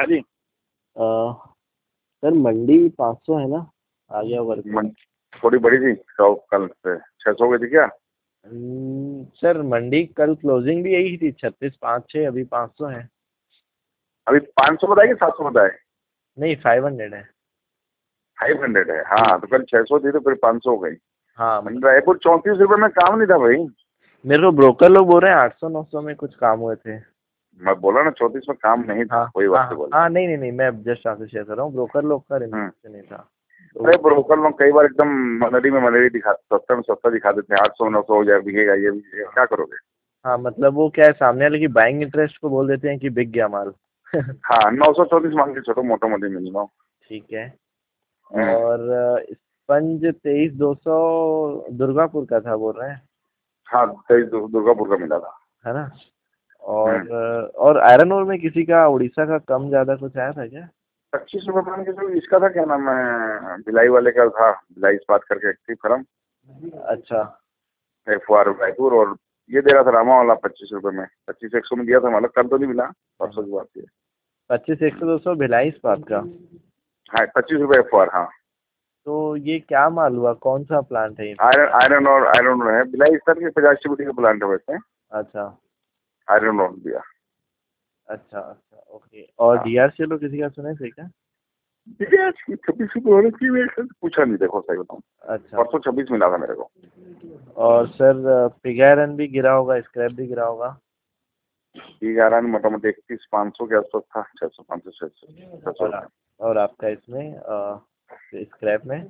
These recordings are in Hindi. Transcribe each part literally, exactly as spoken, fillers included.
हाँ जी। अ, सर मंडी पाँच सौ है ना, आ गया वर्क। मन- थोड़ी बड़ी थी सौ कल से छह सौ गई थी क्या? हम्म, सर मंडी कल क्लोजिंग भी यही थी, छत्तीस पाँच छः, अभी पाँच सौ है। अभी पाँच सौ बताए कि सात सौ बताए? नहीं, फाइव हंड्रेड है। फाइव हंड्रेड है, जी हाँ तो कल छह सौ थी तो फिर पाँच सौ हो गई। हाँ, मन- मतलब रायपुर चौंतीस रुपए में काम नहीं था भाई। मेरे को ब्रोकर लोग बोल रहे हैं आठ सौ नौ सौ में कुछ काम हुए थे। मैं बोला ना चौंतीस में काम नहीं हाँ था, वही हाँ बात से हाँ बोल रहा हाँ, नहीं नहीं नहीं, मैं जस्ट आपसे शेयर कर रहा हूँ, ब्रोकर लोग का हूँ। हम्म। इन्फॉर्मेशन नहीं था तो अरे वो। ब्रोकर लोग कई बार एकदम मनरी में मनरी दिखा, सस्ता में सस्ता दिखा देते हैं, आठ सौ नौ सौ हो जाए बिकेगा ये बिकेगा, क्या करोगे? हाँ, मतलब वो क्या है, सामने वाले की बाइंग इंटरेस्ट को बोल देते हैं कि बिक गया माल। हाँ, नौ सौ चौंतीस मान के चलो, मोटा मोटी मिनिमम। ठीक है। हम्म। और अ, स्पंज तेईस दो सौ दुर्गापुर का था बोल रहे हैं, हाँ, तेईस दु- दुर्गापुर का मिला था। है ना? हम्म। और अ, और आयरन ओर में किसी का उड़ीसा का कम ज्यादा कुछ आया था क्या? पच्चीस रुपए मान के चलो, इसका था क्या नाम है, भिलाई वाले का था, भिलाई इस्पात करके एक थी फर्म, अच्छा। एफ आर रायपुर, और ये दे रहा था रामा वाला पच्चीस रुपए में, पच्चीस एक सौ में दिया था, मतलब कल तो नहीं मिला, परसों की बात है। पच्चीस एक सौ दो सौ भिलाई इस्पात का। हाँ, पच्चीस रुपए एफ आर, हाँ। तो ये क्या माल हुआ, कौन सा प्लांट है ये? आयरन आयरन और आयरन और है, भिलाई इस्पात के पचास टीबी का प्लांट है वैसे। अच्छा आयरन और दिया। अच्छा अच्छा, ओके। और हाँ, डीआर चलो किसी का सुने थे क्या? ठीक है, छब्बीस रुपये होने की मेरे पूछा नहीं, देखो सही बताऊँ, अच्छा। परसों छब्बीस मिला था मेरे को। और सर पिग आयरन भी गिरा होगा, स्क्रैप भी गिरा होगा। ग्यारह में मोटा मोटी इकतीस पाँच सौ के आसपास था, छह सौ पाँच सौ छह सौ छह सौ और रुपये। और आपका इसमें स्क्रैप में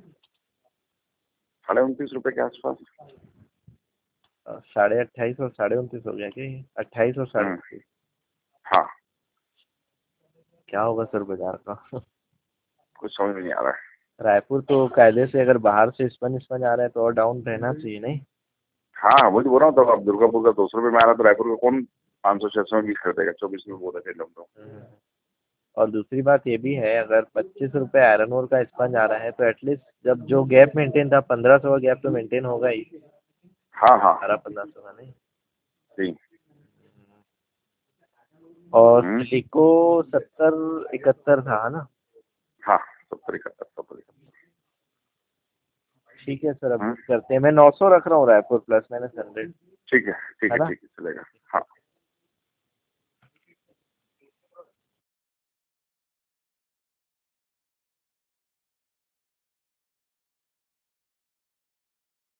साढ़े उनतीस रुपए के आसपास। अ, साढ़े अट्ठाईस और साढ़े उनतीस हो गया क्या ये? अट्ठाईस और साढ़े हम्म। उनतीस। हाँ, क्या होगा सर बाजार का? कुछ समझ में नहीं आ रहा है। रायपुर तो कायदे से अगर बाहर से स्पंज स्पंज आ रहा है तो और डाउन रहना चाहिए नहीं? हाँ, वही तो बोल रहा हूँ, तो अब दुर्गापुर का दो सौ रुपये में आ रहा है, तो रायपुर का कौन पाँच सौ छह सौ में बीस कर देगा, चौबीस में बोल रहे थे लोग तो। हम्म। और दूसरी बात ये भी है, अगर पच्चीस रुपए आयरन ओर का स्पंज आ रहा है तो एटलीस्ट जब जो गैप मेंटेन था, पंद्रह सौ का गैप तो मेंटेन होगा ही, हाँ हाँ। बारह पंद्रह सौ का नहीं। जी। और हम्म। सिलिको सत्तर इकहत्तर था, है ना? हाँ, सत्तर इकहत्तर सत्तर इकहत्तर। ठीक है सर, अब हम्म। करते हैं, मैं नौ सौ रख रहा हूँ रायपुर प्लस माइनस हंड्रेड, ठीक है, ठीक है है, ना? ठीक है, चलेगा। हाँ।